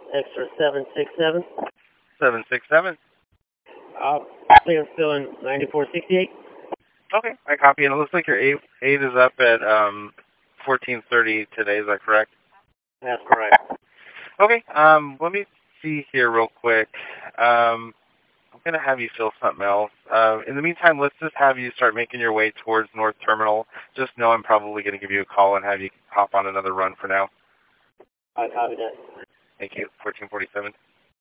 extra 767. 767. Clear still in 9468. Okay, I copy. And it looks like your eight is up at 14:30 today. Is that correct? That's correct. Okay. Let me see here real quick. I'm gonna have you fill something else. In the meantime, let's just have you start making your way towards North Terminal. Just know I'm probably gonna give you a call and have you hop on another run for now. I copy that. Thank you. 1447.